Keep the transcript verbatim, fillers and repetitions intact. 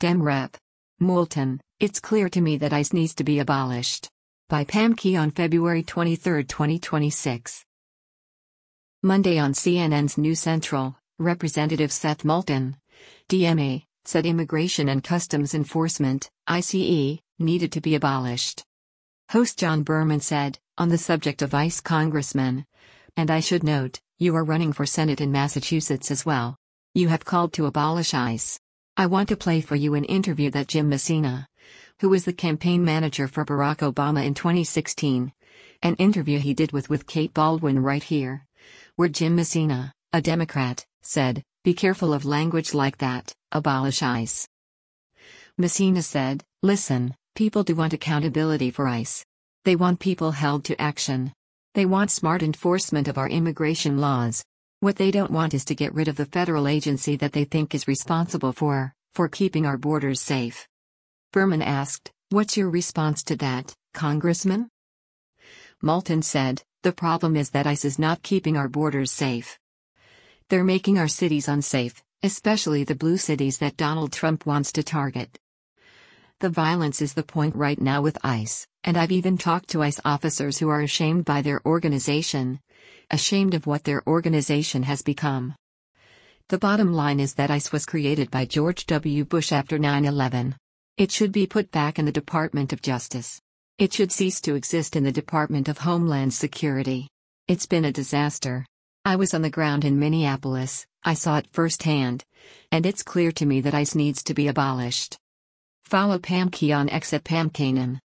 Dem Rep. Moulton, it's clear to me that ICE needs to be abolished. By Pam Key on February twenty-third, twenty twenty-six. Monday on C N N's News Central, Representative Seth Moulton, D M A, said Immigration and Customs Enforcement, I C E, needed to be abolished. Host John Berman said, on the subject of ICE congressmen, and I should note, you are running for Senate in Massachusetts as well. You have called to abolish ICE. I want to play for you an interview that Jim Messina, who was the campaign manager for Barack Obama in twenty sixteen, an interview he did with with Kate Baldwin right here, where Jim Messina, a Democrat, said, be careful of language like that, abolish ICE. Messina said, listen, people do want accountability for ICE. They want people held to action. They want smart enforcement of our immigration laws. What they don't want is to get rid of the federal agency that they think is responsible for, for keeping our borders safe. Berman asked, what's your response to that, Congressman? Moulton said, the problem is that ICE is not keeping our borders safe. They're making our cities unsafe, especially the blue cities that Donald Trump wants to target. The violence is the point right now with ICE, and I've even talked to ICE officers who are ashamed by their organization, ashamed of what their organization has become. The bottom line is that ICE was created by George W. Bush after nine eleven. It should be put back in the Department of Justice. It should cease to exist in the Department of Homeland Security. It's been a disaster. I was on the ground in Minneapolis, I saw it firsthand, and it's clear to me that ICE needs to be abolished. Follow Pam Key on X at Pam Kanan.